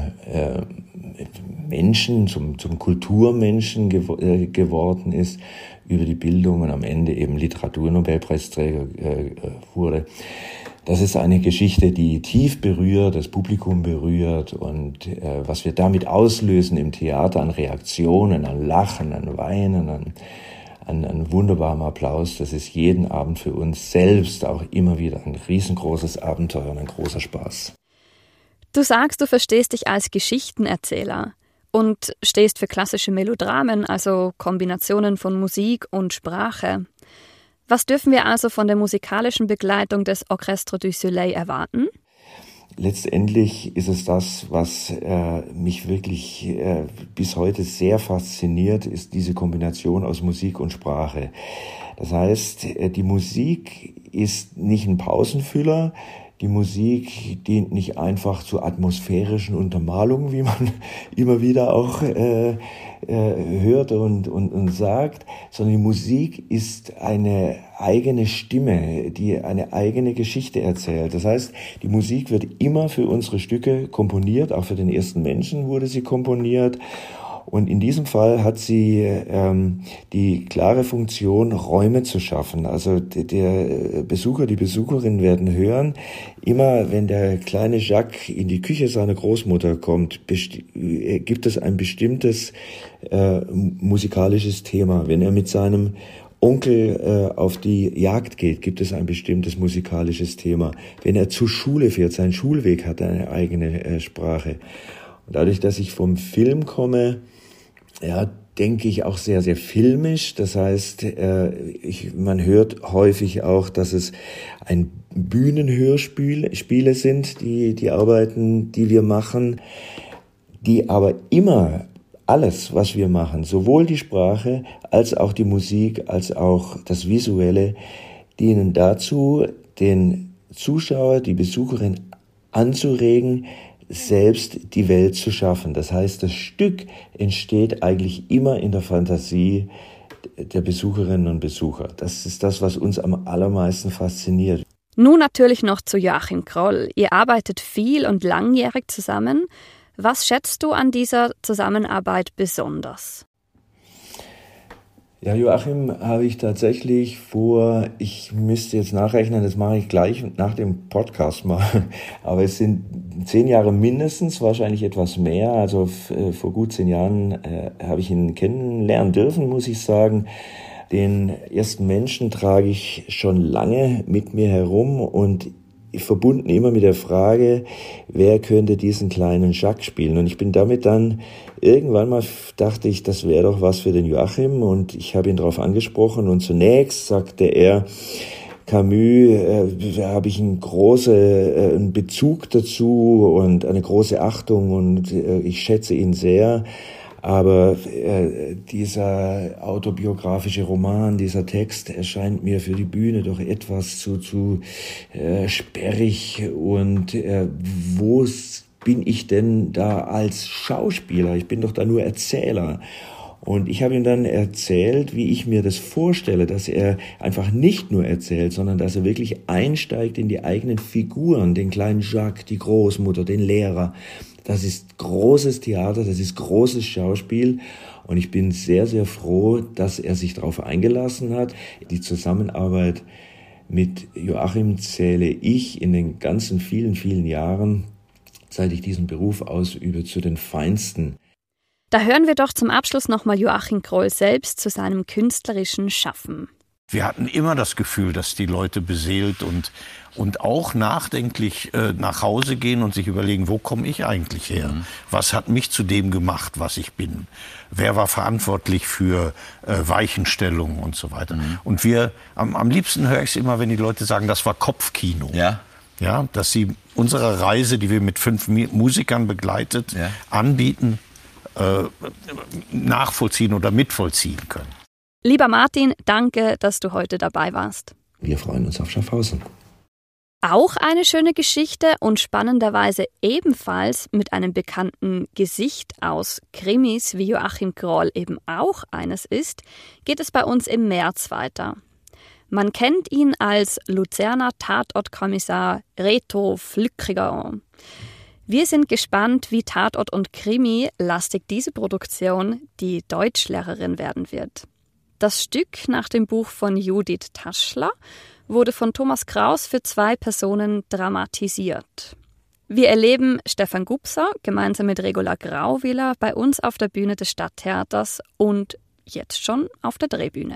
Menschen, zum Kulturmenschen geworden ist über die Bildung und am Ende eben Literaturnobelpreisträger wurde. Das ist eine Geschichte, die tief berührt, das Publikum berührt und was wir damit auslösen im Theater an Reaktionen, an Lachen, an Weinen, an wunderbarem Applaus, das ist jeden Abend für uns selbst auch immer wieder ein riesengroßes Abenteuer und ein großer Spaß. Du sagst, du verstehst dich als Geschichtenerzähler und stehst für klassische Melodramen, also Kombinationen von Musik und Sprache. Was dürfen wir also von der musikalischen Begleitung des Orchestre du Soleil erwarten? Letztendlich ist es das, was mich wirklich bis heute sehr fasziniert, ist diese Kombination aus Musik und Sprache. Das heißt, die Musik ist nicht ein Pausenfüller. Die Musik dient nicht einfach zu atmosphärischen Untermalungen, wie man immer wieder auch hört und sagt, sondern die Musik ist eine eigene Stimme, die eine eigene Geschichte erzählt. Das heißt, die Musik wird immer für unsere Stücke komponiert, auch für den ersten Menschen wurde sie komponiert. Und in diesem Fall hat sie die klare Funktion, Räume zu schaffen. Also der Besucher, die Besucherin werden hören, immer wenn der kleine Jacques in die Küche seiner Großmutter kommt, gibt es ein bestimmtes musikalisches Thema. Wenn er mit seinem Onkel auf die Jagd geht, gibt es ein bestimmtes musikalisches Thema. Wenn er zur Schule fährt, sein Schulweg hat eine eigene Sprache. Und dadurch, dass ich vom Film komme, denke ich auch sehr, sehr filmisch. Das heißt, man hört häufig auch, dass es ein Bühnenhörspiele sind, die Arbeiten, die wir machen, die aber immer alles, was wir machen, sowohl die Sprache als auch die Musik, als auch das Visuelle, dienen dazu, den Zuschauer, die Besucherin anzuregen, selbst die Welt zu schaffen. Das heißt, das Stück entsteht eigentlich immer in der Fantasie der Besucherinnen und Besucher. Das ist das, was uns am allermeisten fasziniert. Nun natürlich noch zu Joachim Kroll. Ihr arbeitet viel und langjährig zusammen. Was schätzt du an dieser Zusammenarbeit besonders? Ja, Joachim habe ich tatsächlich ich müsste jetzt nachrechnen, das mache ich gleich nach dem Podcast mal, aber es sind 10 Jahre mindestens, wahrscheinlich etwas mehr. Also vor gut 10 Jahren habe ich ihn kennenlernen dürfen, muss ich sagen. Den ersten Menschen trage ich schon lange mit mir herum und verbunden immer mit der Frage, wer könnte diesen kleinen Jacques spielen? Und ich bin damit dann irgendwann mal, dachte ich, das wäre doch was für den Joachim, und ich habe ihn darauf angesprochen und zunächst sagte er, Camus, habe ich einen großen Bezug dazu und eine große Achtung und ich schätze ihn sehr. Aber dieser autobiografische Roman, dieser Text erscheint mir für die Bühne doch etwas zu sperrig. Und wo bin ich denn da als Schauspieler? Ich bin doch da nur Erzähler. Und ich habe ihm dann erzählt, wie ich mir das vorstelle, dass er einfach nicht nur erzählt, sondern dass er wirklich einsteigt in die eigenen Figuren, den kleinen Jacques, die Großmutter, den Lehrer. Das ist großes Theater, das ist großes Schauspiel und ich bin sehr, sehr froh, dass er sich darauf eingelassen hat. Die Zusammenarbeit mit Joachim zähle ich in den ganzen vielen, vielen Jahren, seit ich diesen Beruf ausübe, zu den feinsten. Da hören wir doch zum Abschluss nochmal Joachim Kroll selbst zu seinem künstlerischen Schaffen. Wir hatten immer das Gefühl, dass die Leute beseelt und auch nachdenklich nach Hause gehen und sich überlegen, wo komme ich eigentlich her? Was hat mich zu dem gemacht, was ich bin? Wer war verantwortlich für Weichenstellungen und so weiter? Und wir, am liebsten höre ich es immer, wenn die Leute sagen, das war Kopfkino. Ja, dass sie unsere Reise, die wir mit 5 Musikern begleitet, anbieten, nachvollziehen oder mitvollziehen können. Lieber Martin, danke, dass du heute dabei warst. Wir freuen uns auf Schaffhausen. Auch eine schöne Geschichte und spannenderweise ebenfalls mit einem bekannten Gesicht aus Krimis, wie Joachim Kroll eben auch eines ist, geht es bei uns im März weiter. Man kennt ihn als Luzerner Tatortkommissar Reto Flückiger. Wir sind gespannt, wie Tatort und Krimi lastig diese Produktion die Deutschlehrerin werden wird. Das Stück nach dem Buch von Judith Taschler wurde von Thomas Kraus für 2 Personen dramatisiert. Wir erleben Stefan Gubser gemeinsam mit Regula Grauwiller bei uns auf der Bühne des Stadttheaters und jetzt schon auf der Drehbühne.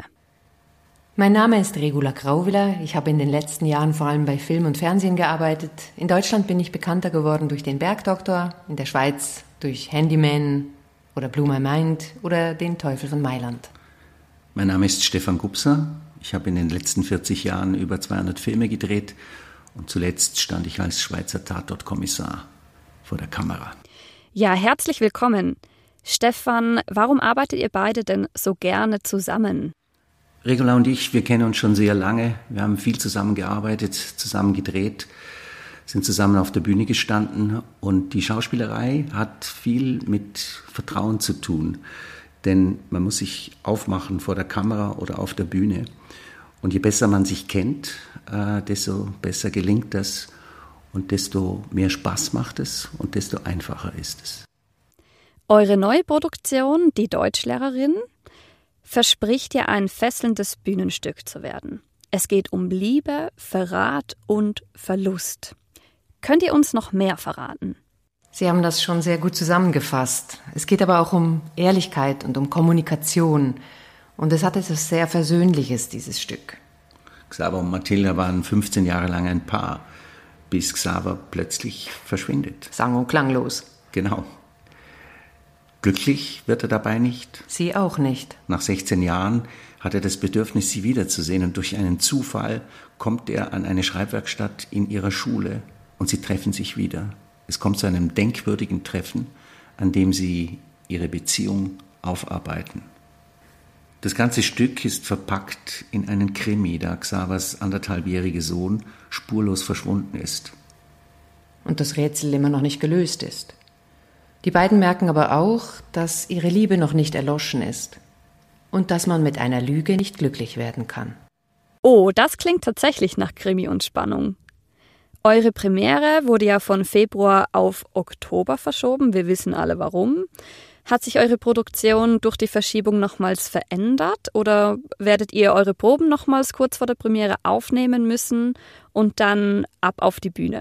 Mein Name ist Regula Grauwiller. Ich habe in den letzten Jahren vor allem bei Film und Fernsehen gearbeitet. In Deutschland bin ich bekannter geworden durch den Bergdoktor, in der Schweiz durch Handyman oder Blew My Mind oder den Teufel von Mailand. Mein Name ist Stefan Gubser. Ich habe in den letzten 40 Jahren über 200 Filme gedreht und zuletzt stand ich als Schweizer Tatortkommissar vor der Kamera. Ja, herzlich willkommen. Stefan, warum arbeitet ihr beide denn so gerne zusammen? Regula und ich, wir kennen uns schon sehr lange. Wir haben viel zusammengearbeitet, zusammen gedreht, sind zusammen auf der Bühne gestanden. Und die Schauspielerei hat viel mit Vertrauen zu tun. Denn man muss sich aufmachen vor der Kamera oder auf der Bühne. Und je besser man sich kennt, desto besser gelingt das und desto mehr Spaß macht es und desto einfacher ist es. Eure neue Produktion, die Deutschlehrerin, verspricht ja ein fesselndes Bühnenstück zu werden. Es geht um Liebe, Verrat und Verlust. Könnt ihr uns noch mehr verraten? Sie haben das schon sehr gut zusammengefasst. Es geht aber auch um Ehrlichkeit und um Kommunikation. Und es hat etwas sehr Versöhnliches, dieses Stück. Xaver und Mathilda waren 15 Jahre lang ein Paar, bis Xaver plötzlich verschwindet. Sang- und klanglos. Genau. Glücklich wird er dabei nicht. Sie auch nicht. Nach 16 Jahren hat er das Bedürfnis, sie wiederzusehen. Und durch einen Zufall kommt er an eine Schreibwerkstatt in ihrer Schule und sie treffen sich wieder. Es kommt zu einem denkwürdigen Treffen, an dem sie ihre Beziehung aufarbeiten. Das ganze Stück ist verpackt in einen Krimi, da Xavers 1,5-jähriger Sohn spurlos verschwunden ist. Und das Rätsel immer noch nicht gelöst ist. Die beiden merken aber auch, dass ihre Liebe noch nicht erloschen ist und dass man mit einer Lüge nicht glücklich werden kann. Oh, das klingt tatsächlich nach Krimi und Spannung. Eure Premiere wurde ja von Februar auf Oktober verschoben. Wir wissen alle warum. Hat sich eure Produktion durch die Verschiebung nochmals verändert oder werdet ihr eure Proben nochmals kurz vor der Premiere aufnehmen müssen und dann ab auf die Bühne?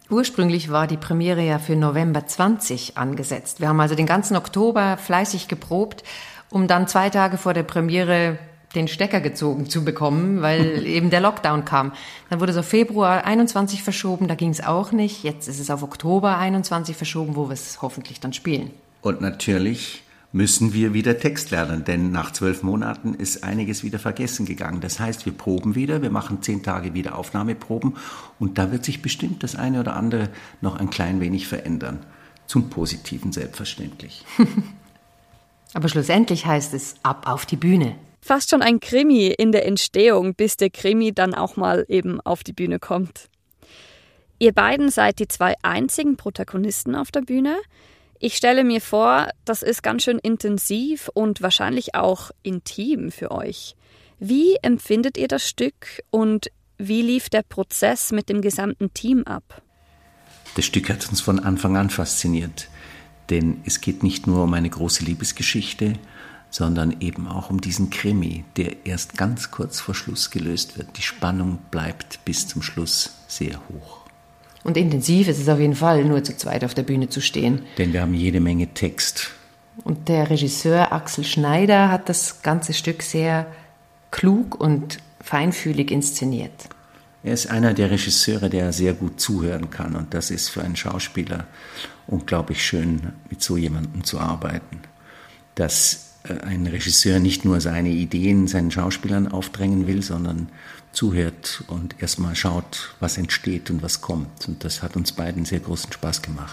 Ursprünglich war die Premiere ja für November 20 angesetzt. Wir haben also den ganzen Oktober fleißig geprobt, um dann 2 Tage vor der Premiere den Stecker gezogen zu bekommen, weil eben der Lockdown kam. Dann wurde es auf Februar 21 verschoben, da ging es auch nicht. Jetzt ist es auf Oktober 21 verschoben, wo wir es hoffentlich dann spielen. Und natürlich müssen wir wieder Text lernen, denn nach 12 Monaten ist einiges wieder vergessen gegangen. Das heißt, wir proben wieder, wir machen 10 Tage wieder Aufnahmeproben und da wird sich bestimmt das eine oder andere noch ein klein wenig verändern. Zum Positiven selbstverständlich. Aber schlussendlich heißt es ab auf die Bühne. Fast schon ein Krimi in der Entstehung, bis der Krimi dann auch mal eben auf die Bühne kommt. Ihr beiden seid die 2 einzigen Protagonisten auf der Bühne. Ich stelle mir vor, das ist ganz schön intensiv und wahrscheinlich auch intim für euch. Wie empfindet ihr das Stück und wie lief der Prozess mit dem gesamten Team ab? Das Stück hat uns von Anfang an fasziniert, denn es geht nicht nur um eine große Liebesgeschichte, sondern eben auch um diesen Krimi, der erst ganz kurz vor Schluss gelöst wird. Die Spannung bleibt bis zum Schluss sehr hoch. Und intensiv ist es auf jeden Fall, nur zu zweit auf der Bühne zu stehen. Denn wir haben jede Menge Text. Und der Regisseur Axel Schneider hat das ganze Stück sehr klug und feinfühlig inszeniert. Er ist einer der Regisseure, der sehr gut zuhören kann. Und das ist für einen Schauspieler unglaublich schön, mit so jemandem zu arbeiten. Dass ein Regisseur nicht nur seine Ideen seinen Schauspielern aufdrängen will, sondern zuhört und erstmal schaut, was entsteht und was kommt. Und das hat uns beiden sehr großen Spaß gemacht.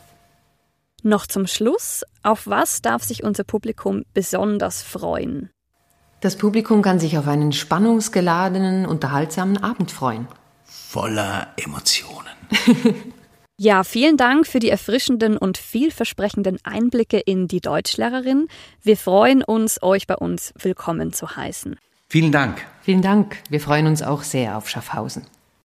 Noch zum Schluss, auf was darf sich unser Publikum besonders freuen? Das Publikum kann sich auf einen spannungsgeladenen, unterhaltsamen Abend freuen. Voller Emotionen. Ja, vielen Dank für die erfrischenden und vielversprechenden Einblicke in die Deutschlehrerin. Wir freuen uns, euch bei uns willkommen zu heißen. Vielen Dank. Vielen Dank. Wir freuen uns auch sehr auf Schaffhausen.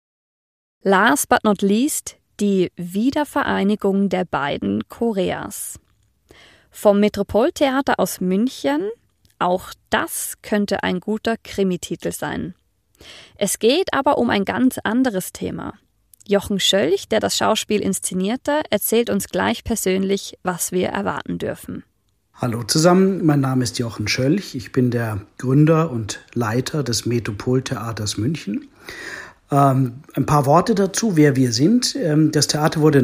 Last but not least, die Wiedervereinigung der beiden Koreas. Vom Metropoltheater aus München, auch das könnte ein guter Krimititel sein. Es geht aber um ein ganz anderes Thema. Jochen Schölch, der das Schauspiel inszenierte, erzählt uns gleich persönlich, was wir erwarten dürfen. Hallo zusammen, mein Name ist Jochen Schölch. Ich bin der Gründer und Leiter des Metropoltheaters München. Ein paar Worte dazu, wer wir sind. Das Theater wurde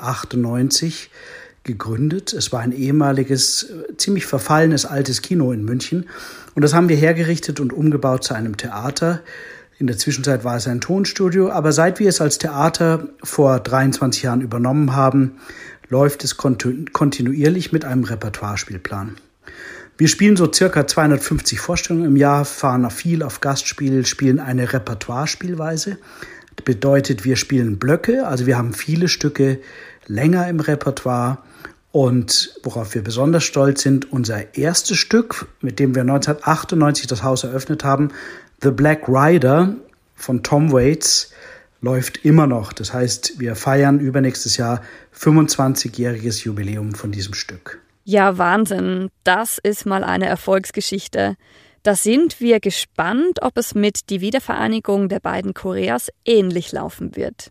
1998 gegründet. Es war ein ehemaliges, ziemlich verfallenes altes Kino in München. Und das haben wir hergerichtet und umgebaut zu einem Theater. In der Zwischenzeit war es ein Tonstudio. Aber seit wir es als Theater vor 23 Jahren übernommen haben, läuft es kontinuierlich mit einem Repertoirespielplan. Wir spielen so circa 250 Vorstellungen im Jahr, fahren viel auf Gastspiel, spielen eine Repertoirespielweise. Das bedeutet, wir spielen Blöcke, also wir haben viele Stücke länger im Repertoire. Und worauf wir besonders stolz sind, unser erstes Stück, mit dem wir 1998 das Haus eröffnet haben, The Black Rider von Tom Waits, läuft immer noch. Das heißt, wir feiern übernächstes Jahr 25-jähriges Jubiläum von diesem Stück. Ja, Wahnsinn. Das ist mal eine Erfolgsgeschichte. Da sind wir gespannt, ob es mit die Wiedervereinigung der beiden Koreas ähnlich laufen wird.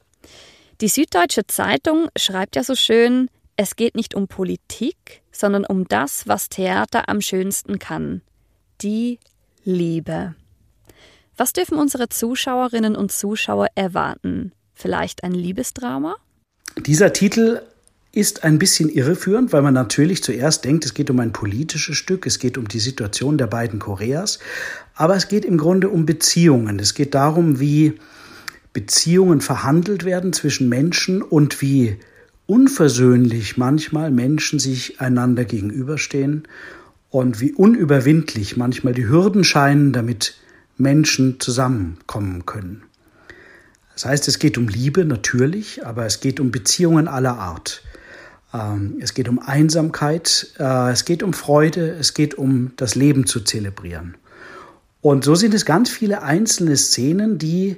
Die Süddeutsche Zeitung schreibt ja so schön, es geht nicht um Politik, sondern um das, was Theater am schönsten kann. Die Liebe. Was dürfen unsere Zuschauerinnen und Zuschauer erwarten? Vielleicht ein Liebesdrama? Dieser Titel ist ein bisschen irreführend, weil man natürlich zuerst denkt, es geht um ein politisches Stück, es geht um die Situation der beiden Koreas, aber es geht im Grunde um Beziehungen. Es geht darum, wie Beziehungen verhandelt werden zwischen Menschen und wie unversöhnlich manchmal Menschen sich einander gegenüberstehen und wie unüberwindlich manchmal die Hürden scheinen, damit Menschen zusammenkommen können. Das heißt, es geht um Liebe natürlich, aber es geht um Beziehungen aller Art. Es geht um Einsamkeit, es geht um Freude, es geht um das Leben zu zelebrieren. Und so sind es ganz viele einzelne Szenen, die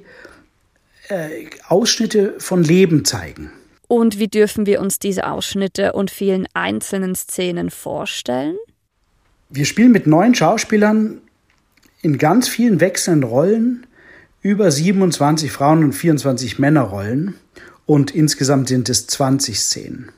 Ausschnitte von Leben zeigen. Und wie dürfen wir uns diese Ausschnitte und vielen einzelnen Szenen vorstellen? Wir spielen mit 9 Schauspielern in ganz vielen wechselnden Rollen, über 27 Frauen- und 24 Männerrollen. Und insgesamt sind es 20 Szenen.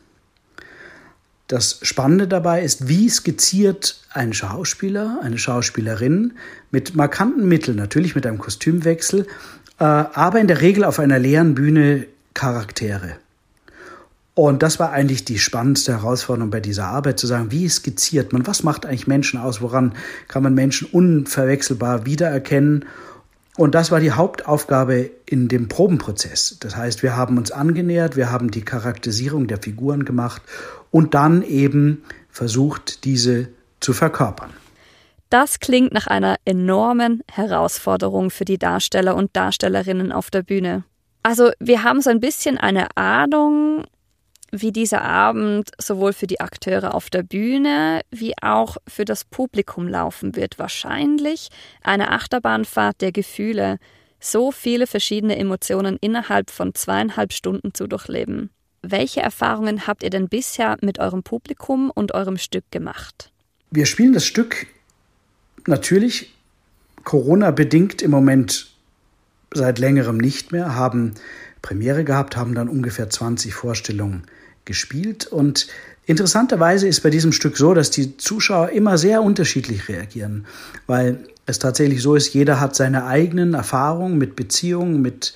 Das Spannende dabei ist, wie skizziert ein Schauspieler, eine Schauspielerin mit markanten Mitteln, natürlich mit einem Kostümwechsel, aber in der Regel auf einer leeren Bühne Charaktere. Und das war eigentlich die spannendste Herausforderung bei dieser Arbeit, zu sagen, wie skizziert man, was macht eigentlich Menschen aus, woran kann man Menschen unverwechselbar wiedererkennen. Und das war die Hauptaufgabe in dem Probenprozess. Das heißt, wir haben uns angenähert, wir haben die Charakterisierung der Figuren gemacht und dann eben versucht, diese zu verkörpern. Das klingt nach einer enormen Herausforderung für die Darsteller und Darstellerinnen auf der Bühne. Also wir haben so ein bisschen eine Ahnung, wie dieser Abend sowohl für die Akteure auf der Bühne wie auch für das Publikum laufen wird. Wahrscheinlich eine Achterbahnfahrt der Gefühle, so viele verschiedene Emotionen innerhalb von 2,5 Stunden zu durchleben. Welche Erfahrungen habt ihr denn bisher mit eurem Publikum und eurem Stück gemacht? Wir spielen das Stück natürlich Corona-bedingt im Moment seit längerem nicht mehr, haben Premiere gehabt, haben dann ungefähr 20 Vorstellungen gespielt. Und interessanterweise ist bei diesem Stück so, dass die Zuschauer immer sehr unterschiedlich reagieren, weil es tatsächlich so ist, jeder hat seine eigenen Erfahrungen mit Beziehungen, mit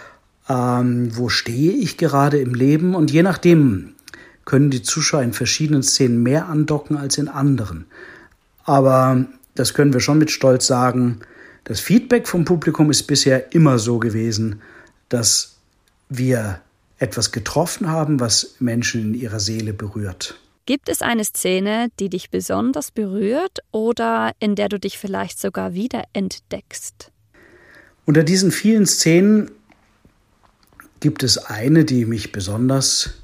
wo stehe ich gerade im Leben, und je nachdem können die Zuschauer in verschiedenen Szenen mehr andocken als in anderen. Aber das können wir schon mit Stolz sagen, das Feedback vom Publikum ist bisher immer so gewesen, dass wir etwas getroffen haben, was Menschen in ihrer Seele berührt. Gibt es eine Szene, die dich besonders berührt oder in der du dich vielleicht sogar wiederentdeckst? Unter diesen vielen Szenen gibt es eine, die mich besonders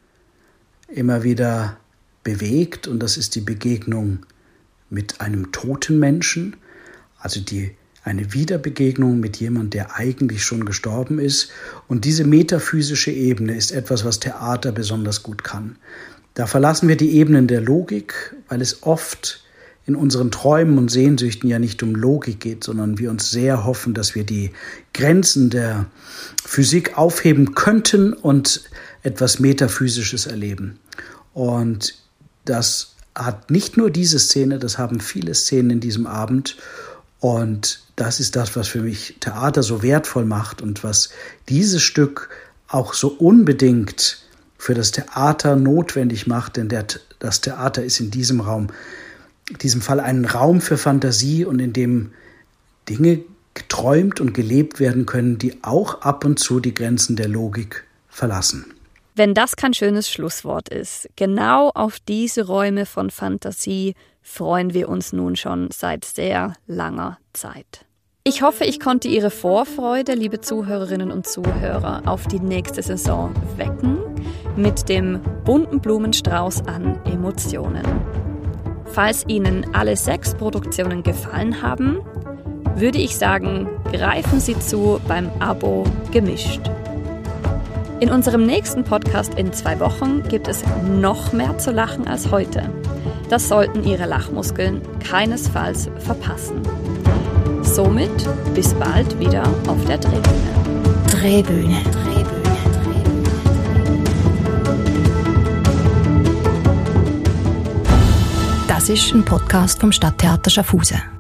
immer wieder bewegt, und das ist die Begegnung mit einem toten Menschen, also eine Wiederbegegnung mit jemandem, der eigentlich schon gestorben ist. Und diese metaphysische Ebene ist etwas, was Theater besonders gut kann. Da verlassen wir die Ebenen der Logik, weil es oft in unseren Träumen und Sehnsüchten ja nicht um Logik geht, sondern wir uns sehr hoffen, dass wir die Grenzen der Physik aufheben könnten und etwas Metaphysisches erleben. Und das hat nicht nur diese Szene, das haben viele Szenen in diesem Abend. Und das ist das, was für mich Theater so wertvoll macht und was dieses Stück auch so unbedingt für das Theater notwendig macht, denn das Theater ist in diesem Fall ein Raum für Fantasie, und in dem Dinge geträumt und gelebt werden können, die auch ab und zu die Grenzen der Logik verlassen. Wenn das kein schönes Schlusswort ist, genau auf diese Räume von Fantasie freuen wir uns nun schon seit sehr langer Zeit. Ich hoffe, ich konnte Ihre Vorfreude, liebe Zuhörerinnen und Zuhörer, auf die nächste Saison wecken mit dem bunten Blumenstrauß an Emotionen. Falls Ihnen alle 6 Produktionen gefallen haben, würde ich sagen, greifen Sie zu beim Abo gemischt. In unserem nächsten Podcast in 2 Wochen gibt es noch mehr zu lachen als heute. Das sollten Ihre Lachmuskeln keinesfalls verpassen. Somit bis bald wieder auf der Drehbühne. Drehbühne. Das ist ein Podcast vom Stadttheater Schaffhausen.